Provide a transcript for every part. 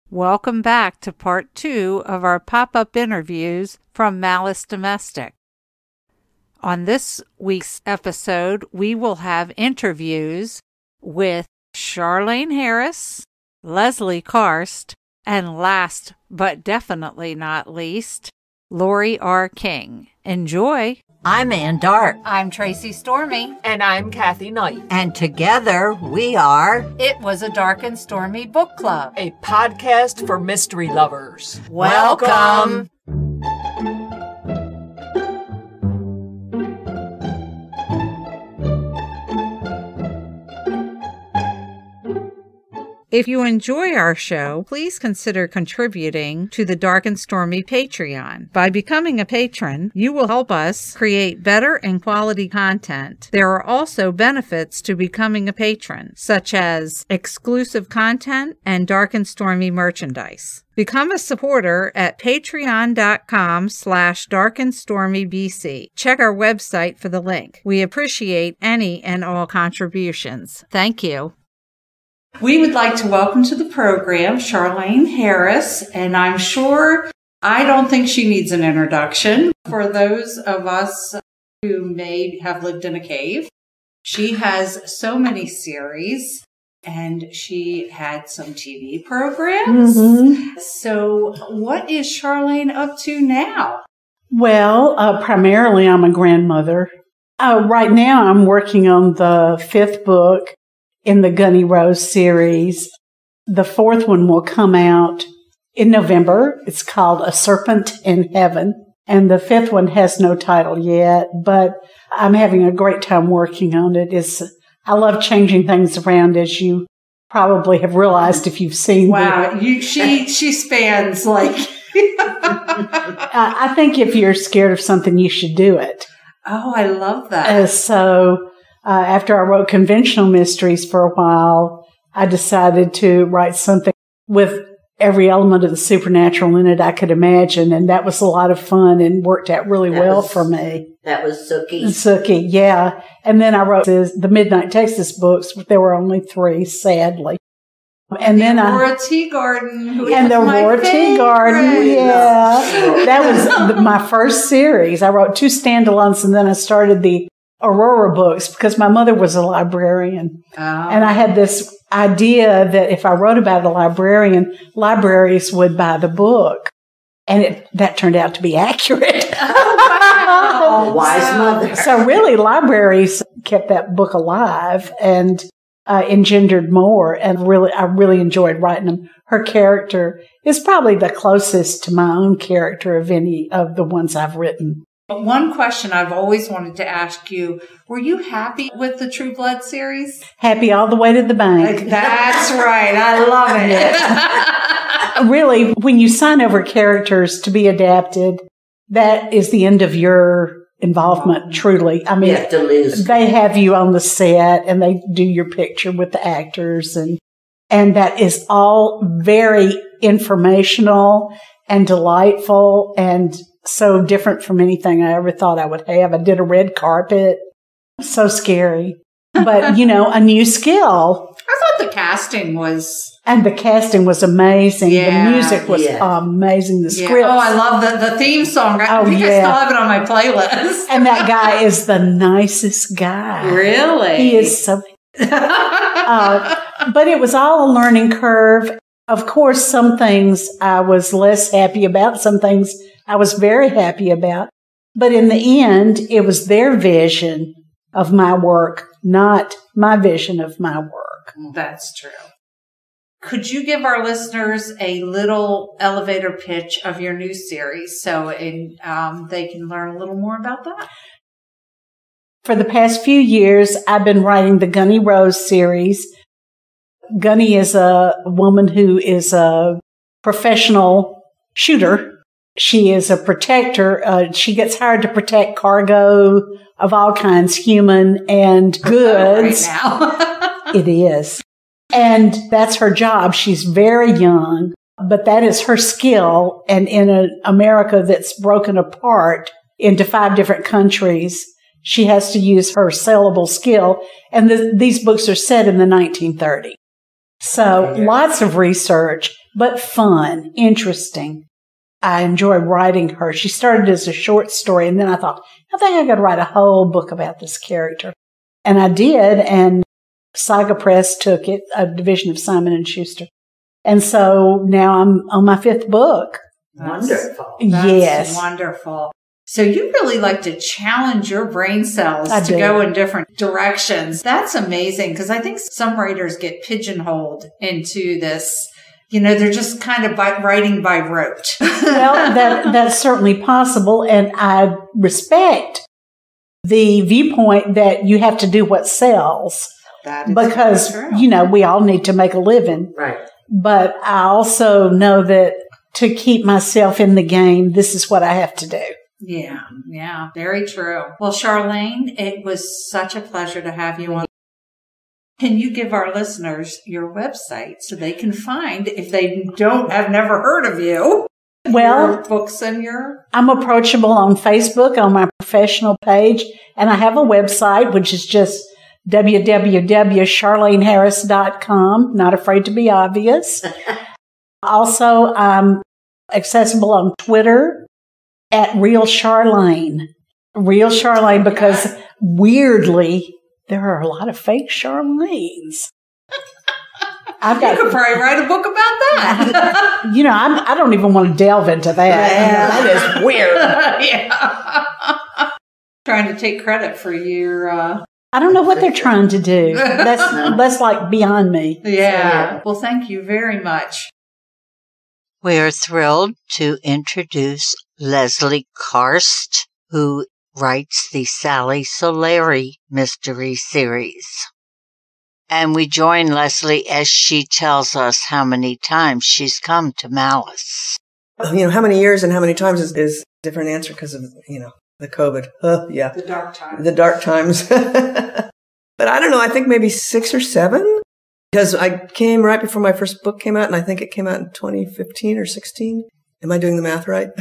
Welcome back to part 2 of our pop-up interviews from Malice Domestic. On this week's episode, we will have interviews with Charlaine Harris, Leslie Karst, and last but definitely not least, Lori R. King. Enjoy! I'm Ann Dark. I'm Tracy Stormy. And I'm Kathy Knight. And together we are It Was a Dark and Stormy Book Club, a podcast for mystery lovers. Welcome. If you enjoy our show, please consider contributing to the Dark and Stormy Patreon. By becoming a patron, you will help us create better and quality content. There are also benefits to becoming a patron, such as exclusive content and Dark and Stormy merchandise. Become a supporter at patreon.com/darkandstormybc. Check our website for the link. We appreciate any and all contributions. Thank you. We would like to welcome to the program Charlaine Harris, and I don't think she needs an introduction. For those of us who may have lived in a cave, she has so many series, and she had some TV programs. So what is Charlaine up to now? Well, primarily I'm a grandmother. Right now I'm working on the 5th book in the Gunny Rose series. The 4th one will come out in November. It's called A Serpent in Heaven. And the 5th one has no title yet, but I'm having a great time working on it. I love changing things around, as you probably have realized if you've seen Wow, she spans like... I think if you're scared of something, you should do it. Oh, I love that. After I wrote conventional mysteries for a while, I decided to write something with every element of the supernatural in it I could imagine. And that was a lot of fun and worked out really well for me. That was Sookie. Sookie, yeah. And then I wrote the Midnight Texas books. There were only 3, sadly. And then Aurora Teagarden. The Aurora Teagarden, yeah. That was my first series. I wrote 2 standalones, and then I started the Aurora books because my mother was a librarian. Oh. And I had this idea that if I wrote about a librarian, libraries would buy the book. And that turned out to be accurate. Oh, wow. Wise mother. So really, libraries kept that book alive and engendered more. And I really enjoyed writing them. Her character is probably the closest to my own character of any of the ones I've written. One question I've always wanted to ask you, were you happy with the True Blood series? Happy all the way to the bank. That's right. I love it. Really, when you sign over characters to be adapted, that is the end of your involvement, truly. I mean, you have to lose. They have you on the set and they do your picture with the actors and that is all very informational and delightful and so different from anything I ever thought I would have. I did a red carpet. So scary. But, a new skill. I thought the casting was... And the casting was amazing. Yeah, the music was amazing. The script. Oh, I love the theme song. I think I still have it on my playlist. And that guy is the nicest guy. Really? He is so... but it was all a learning curve. Of course, some things I was less happy about. Some things I was very happy about. But in the end, it was their vision of my work, not my vision of my work. That's true. Could you give our listeners a little elevator pitch of your new series so they can learn a little more about that? For the past few years, I've been writing the Gunny Rose series. Gunny is a woman who is a professional shooter. She is a protector. She gets hired to protect cargo of all kinds, human and goods. Right now. It is. And that's her job. She's very young, but that is her skill. And in America that's broken apart into 5 different countries, she has to use her sellable skill. And these books are set in the 1930s. So lots of research. but fun, interesting. I enjoy writing her. She started as a short story, and then I thought, I think I could write a whole book about this character. And I did, and Saga Press took it, a division of Simon & Schuster. And so now I'm on my 5th book. Wonderful. Yes. Wonderful. So you really like to challenge your brain cells to go in different directions. That's amazing, because I think some writers get pigeonholed into this. They're just kind of writing by rote. Well, that's certainly possible, and I respect the viewpoint that you have to do what sells. That is because, true. We all need to make a living. Right. But I also know that to keep myself in the game, this is what I have to do. Yeah, very true. Well, Charlene, it was such a pleasure to have you on. Can you give our listeners your website so they can find, if they have never heard of you, your books and your... I'm approachable on Facebook on my professional page, and I have a website, which is just www.charlaneharris.com. Not afraid to be obvious. Also, I'm accessible on Twitter at Real Charlene. Real Charlene, because weirdly, there are a lot of fake Charlenes. You could probably write a book about that. I don't even want to delve into that. Yeah. That is weird. Yeah. Trying to take credit for your... I don't know what they're trying to do. That's like beyond me. Yeah. Well, thank you very much. We are thrilled to introduce Leslie Karst, who writes the Sally Solari mystery series. And we join Leslie as she tells us how many times she's come to Malice. How many years and how many times is a different answer because of, the COVID. Yeah. The dark times. The dark times. But I don't know. I think maybe 6 or 7. Because I came right before my first book came out, and I think it came out in 2015 or 16. Am I doing the math right?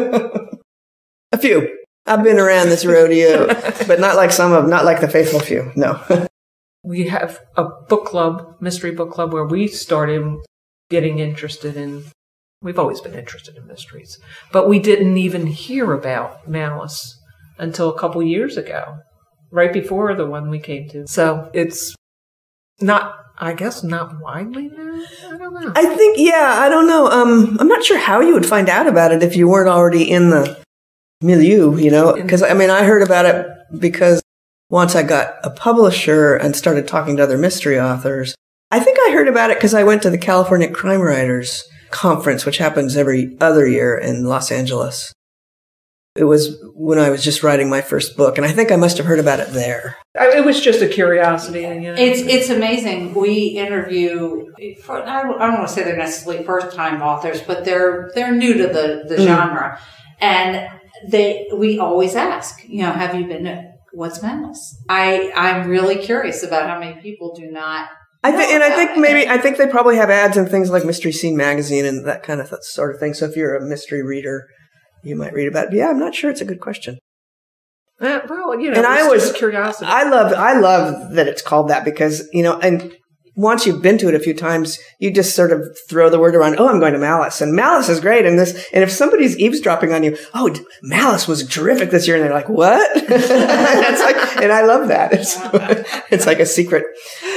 A few. I've been around this rodeo, but not like the faithful few. No. We have a book club, mystery book club, where we started getting interested in, we've always been interested in mysteries, but we didn't even hear about Malice until a couple years ago, right before the one we came to. So it's not widely known. I don't know. I think, I don't know. I'm not sure how you would find out about it if you weren't already in the milieu, because I heard about it because once I got a publisher and started talking to other mystery authors. I think I heard about it because I went to the California Crime Writers Conference, which happens every other year in Los Angeles. It was when I was just writing my first book, and I think I must have heard about it there. It was just a curiosity. It's amazing. We interview, I don't want to say they're necessarily first-time authors, but they're new to the genre. And we always ask, have you been... What's Malice? I'm really curious about how many people do not. I think they probably have ads in things like Mystery Scene magazine and that kind of sort of thing. So if you're a mystery reader, you might read about it. But I'm not sure it's a good question. And I was curiosity. I love that it's called that because and once you've been to it a few times, you just sort of throw the word around, I'm going to Malice. And Malice is great. And if somebody's eavesdropping on you, Malice was terrific this year. And they're like, what? And I love that. It's like a secret.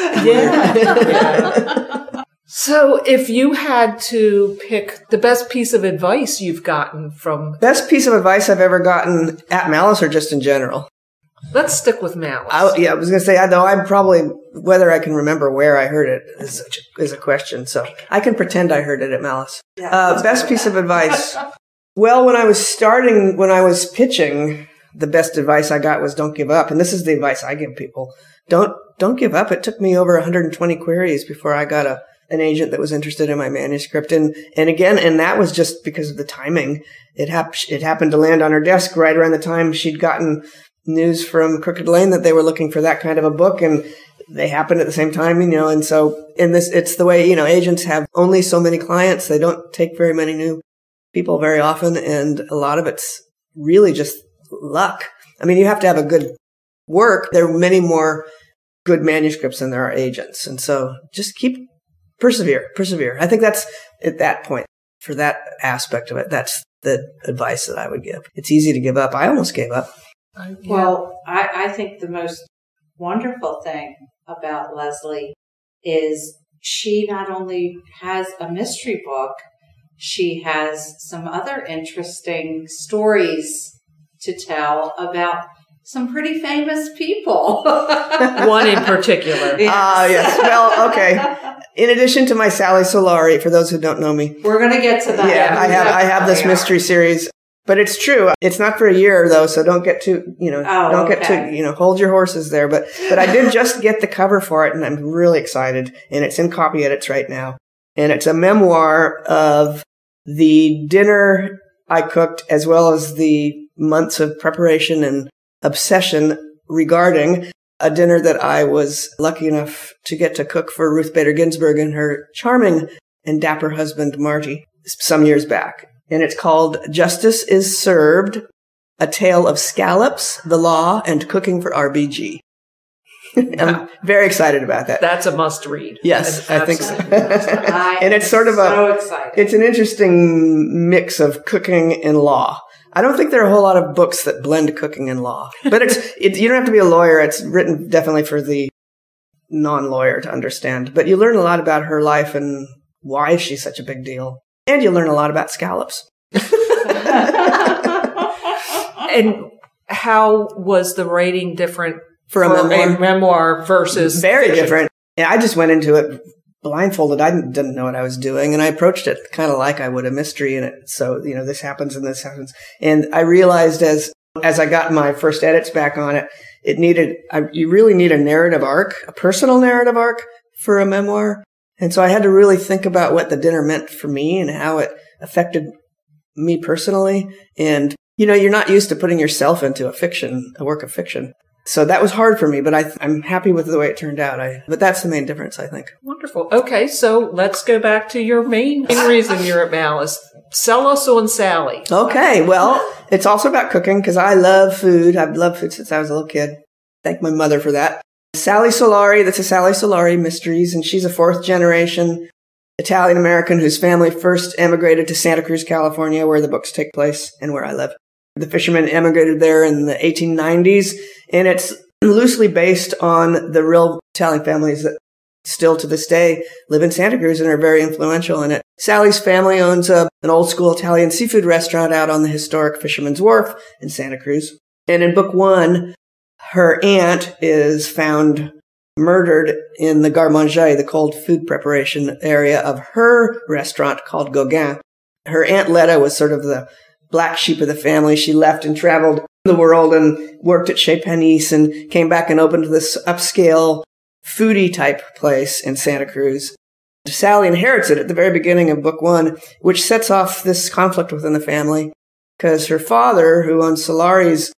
Yeah. So if you had to pick the best piece of advice you've gotten from... Best piece of advice I've ever gotten at Malice or just in general? Let's stick with Malice. I was going to say, though, I'm probably, whether I can remember where I heard it is a question. So I can pretend I heard it at Malice. Best piece of advice. Well, when I was pitching, the best advice I got was don't give up. And this is the advice I give people. Don't give up. It took me over 120 queries before I got an agent that was interested in my manuscript. And that was just because of the timing. It happened to land on her desk right around the time she'd gotten news from Crooked Lane that they were looking for that kind of a book, and they happened at the same time, and so it's the way, agents have only so many clients. They don't take very many new people very often, and a lot of it's really just luck. You have to have a good work. There are many more good manuscripts than there are agents, and so just keep persevere. I think that's at that point, for that aspect of it, that's the advice that I would give. It's easy to give up. I almost gave up. Well, I think the most wonderful thing about Leslie is she not only has a mystery book, she has some other interesting stories to tell about some pretty famous people. One in particular. Yes. Well, okay. In addition to my Sally Solari, for those who don't know me. We're going to get to that. Yeah, I have this mystery series. But it's true. It's not for a year though, so don't get too, hold your horses there. But I did just get the cover for it, and I'm really excited. And it's in copy edits right now. And it's a memoir of the dinner I cooked, as well as the months of preparation and obsession regarding a dinner that I was lucky enough to get to cook for Ruth Bader Ginsburg and her charming and dapper husband, Marty, some years back. And it's called Justice is Served, A Tale of Scallops, the Law, and Cooking for RBG. I'm very excited about that. That's a must read. Yes, I think so. I And it's sort of so excited. It's an interesting mix of cooking and law. I don't think there are a whole lot of books that blend cooking and law, but you don't have to be a lawyer. It's written definitely for the non-lawyer to understand, but you learn a lot about her life and why she's such a big deal. And you learn a lot about scallops. And how was the writing different For a memoir versus very fiction? different? Yeah, I just went into it blindfolded. I didn't know what I was doing, and I approached it kind of like I would a mystery. And it, so this happens and this happens, and I realized as I got my first edits back on it, you really need a narrative arc, a personal narrative arc for a memoir. And so I had to really think about what the dinner meant for me and how it affected me personally. And, you're not used to putting yourself into a work of fiction. So that was hard for me, but I'm happy with the way it turned out. But that's the main difference, I think. Wonderful. Okay, so let's go back to your main reason you're at Malice. Sell us on Sally. Okay, well, it's also about cooking because I love food. I've loved food since I was a little kid. Thank my mother for that. Sally Solari, that's a Sally Solari Mysteries, and she's a fourth generation Italian American whose family first emigrated to Santa Cruz, California, where the books take place and where I live. The fishermen emigrated there in the 1890s, and it's loosely based on the real Italian families that still to this day live in Santa Cruz and are very influential in it. Sally's family owns an old school Italian seafood restaurant out on the historic Fisherman's Wharf in Santa Cruz. And in book 1, her aunt is found murdered in the garde-manger, the cold food preparation area of her restaurant called Gauguin. Her Aunt Letta was sort of the black sheep of the family. She left and traveled the world and worked at Chez Panisse and came back and opened this upscale foodie type place in Santa Cruz. Sally inherits it at the very beginning of book 1, which sets off this conflict within the family because her father, who owns Solari's,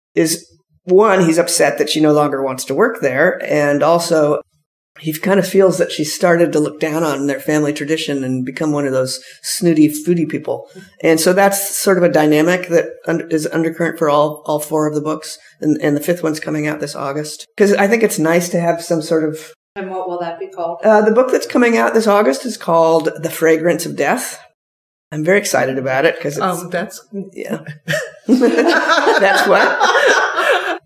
he's upset that she no longer wants to work there. And also he kind of feels that she started to look down on their family tradition and become one of those snooty foodie people. And so that's sort of a dynamic that is undercurrent for all 4 of the books. And the 5th one's coming out this August. Because I think it's nice to have some sort of... And what will that be called? The book that's coming out this August is called The Fragrance of Death. I'm very excited about it because it's... that's... Yeah. That's what?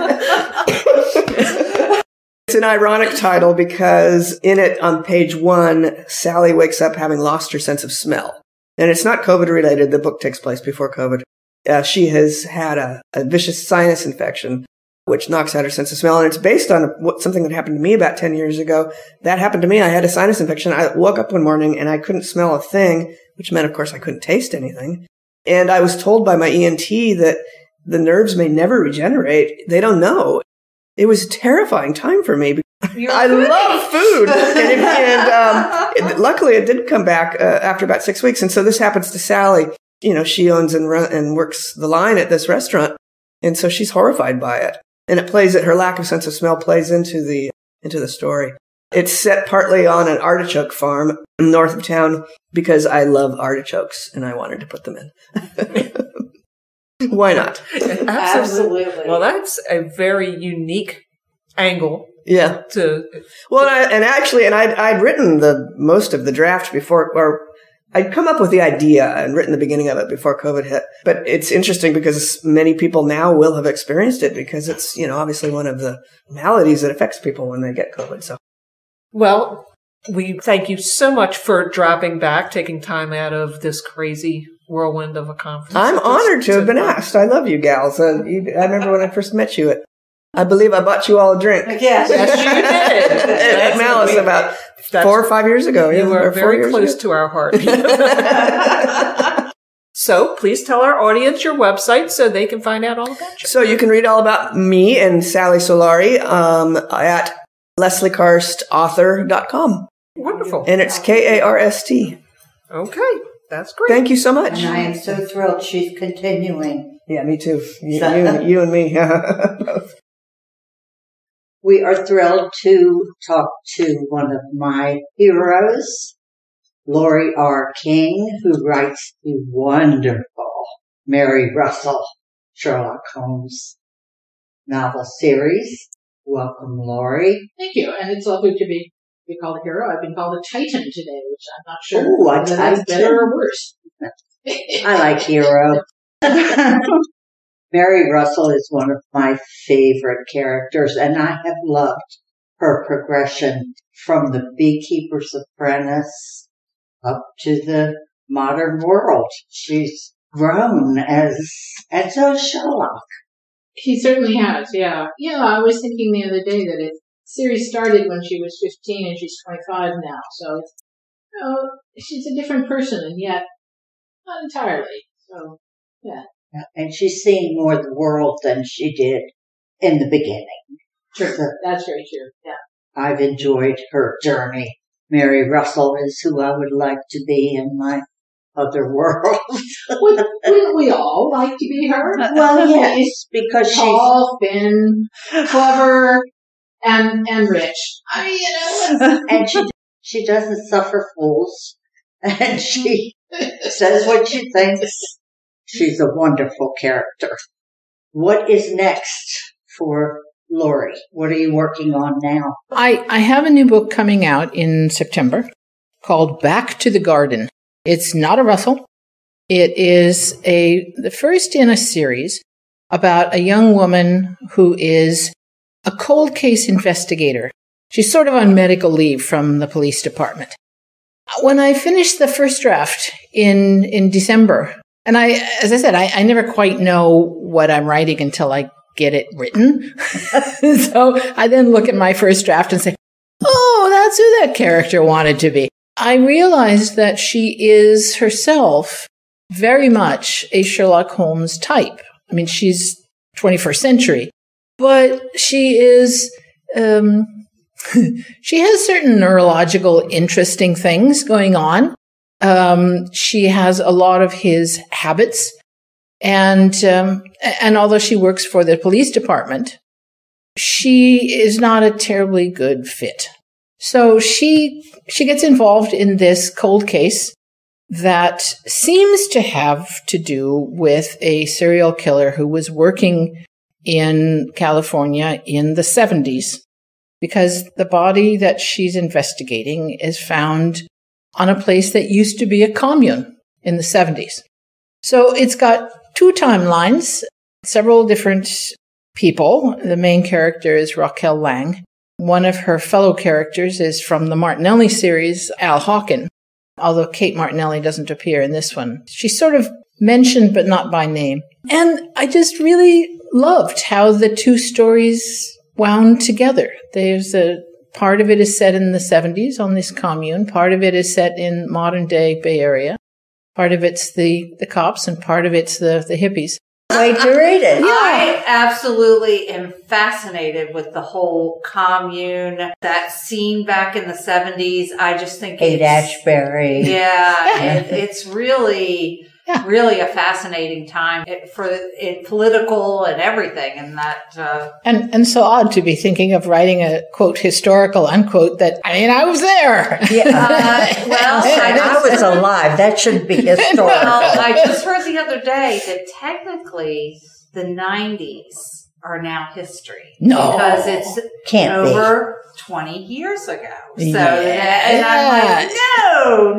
It's an ironic title because in it, on page 1, Sally wakes up having lost her sense of smell. And it's not COVID related. The book takes place before COVID. She has had a vicious sinus infection, which knocks out her sense of smell. And it's based on something that happened to me about 10 years ago. That happened to me. I had a sinus infection. I woke up one morning and I couldn't smell a thing, which meant, of course, I couldn't taste anything. And I was told by my ENT that the nerves may never regenerate. They don't know. It was a terrifying time for me. I love food. And luckily it did come back after about 6 weeks. And so this happens to Sally. She owns and works the line at this restaurant. And so she's horrified by it. And her lack of sense of smell plays into the story. It's set partly on an artichoke farm north of town because I love artichokes and I wanted to put them in. Why not? Absolutely. Well, that's a very unique angle Yeah. I'd written most of the draft before, or I'd come up with the idea and written the beginning of it before COVID hit. But it's interesting because many people now will have experienced it because it's, obviously one of the maladies that affects people when they get COVID. So, well, we thank you so much for dropping back, taking time out of this crazy whirlwind of a conference. I'm honored to have been asked. I love you gals. I remember when I first met you I believe I bought you all a drink. Yes, you did. At Malice about 4 or 5 years ago. You were very close to our heart. So please tell our audience your website so they can find out all about you. So you can read all about me and Sally Solari at lesliekarstauthor.com. Wonderful. And it's Karst. Okay. That's great. Thank you so much. And I am so thrilled she's continuing. Yeah, me too. You and me. We are thrilled to talk to one of my heroes, Lori R. King, who writes the wonderful Mary Russell Sherlock Holmes novel series. Welcome, Lori. Thank you. And it's all good to be called a hero. I've been called a titan today, which I'm not sure whether that's better or worse. I like hero. Mary Russell is one of my favorite characters, and I have loved her progression from the beekeeper's apprentice up to the modern world. She's grown as Sherlock. She certainly has, yeah. I was thinking the other day that the series started when she was 15 and she's 25 now. So it's, she's a different person, and yet not entirely. So, yeah. And she's seen more of the world than she did in the beginning. True. So, that's very true, yeah. I've enjoyed her journey. Mary Russell is who I would like to be in my other world. Wouldn't we all like to be her? Well, yes, because she's tall, thin, clever, and rich. I mean, and she doesn't suffer fools, and she says what she thinks. She's a wonderful character. What is next for Lori? What are you working on now? I have a new book coming out in September called Back to the Garden. It's not a Russell. It is the first in a series about a young woman who is a cold case investigator. She's sort of on medical leave from the police department. When I finished the first draft in December, and as I said, I never quite know what I'm writing until I get it written. So I then look at my first draft and say, oh, that's who that character wanted to be. I realized that she is herself very much a Sherlock Holmes type. I mean, she's 21st century, but she is, she has certain neurological interesting things going on. She has a lot of his habits, and although she works for the police department, she is not a terribly good fit. So she gets involved in this cold case that seems to have to do with a serial killer who was working in California in the 70s, because the body that she's investigating is found on a place that used to be a commune in the 70s. So it's got two timelines, several different people. The main character is Raquel Lang. One of her fellow characters is from the Martinelli series, Al Hawken, although Kate Martinelli doesn't appear in this one. She's sort of mentioned, but not by name. And I just really loved how the two stories wound together. There's part of it is set in the 70s on this commune. Part of it is set in modern day Bay Area. Part of it's the cops, and part of it's the hippies. Wait to read it. I absolutely am fascinated with the whole commune, that scene back in the 70s. I just think Haight-Ashbury. Yeah, it's really a fascinating time for political and everything, and that. And so odd to be thinking of writing a quote historical unquote that I was there. Yeah. I was alive. That shouldn't be historical. Well, I just heard the other day that technically the 90s are now history. No. Because it's Can't over 20 years ago. So, Yeah. and I'm like, no.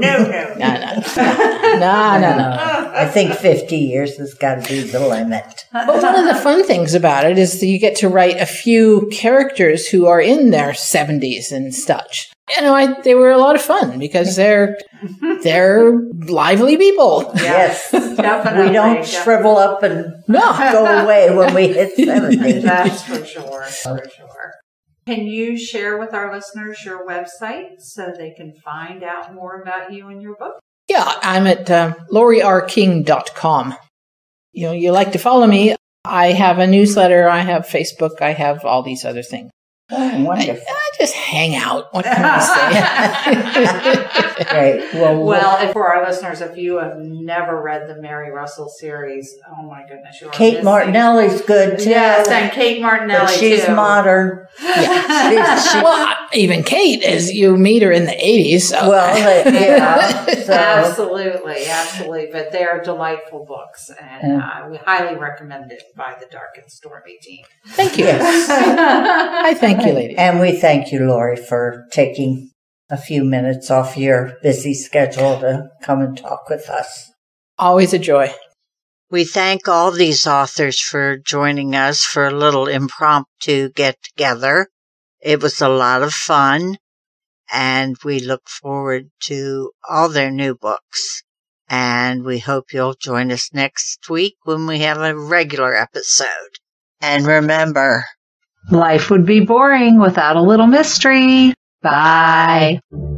No. I think 50 years has got to be the limit. But one of the fun things about it is that you get to write a few characters who are in their 70s and such. They were a lot of fun because they're lively people. Yes. Definitely. We don't shrivel up and go away when we hit 70. That's for sure. For sure. Can you share with our listeners your website so they can find out more about you and your book? Yeah, I'm at LoriRking.com. You like to follow me. I have a newsletter. I have Facebook. I have all these other things. Oh, wonderful. I just hang out. What can I say? Great. Well, for our listeners, if you have never read the Mary Russell series, oh my goodness, you're Kate missing. Martinelli's good too. Yes, and Kate Martinelli But she's too. modern. Well, even Kate, as you meet her in the 80s. So. Well, yeah. So, Absolutely. But they're delightful books, and we highly recommend it by the Dark and Stormy team. Thank you. yes. I thank you, ladies. And we thank you, Lori, for taking a few minutes off your busy schedule to come and talk with us. Always a joy. We thank all these authors for joining us for a little impromptu get-together. It was a lot of fun, and we look forward to all their new books. And we hope you'll join us next week when we have a regular episode. And remember, Life would be boring without a little mystery. Bye.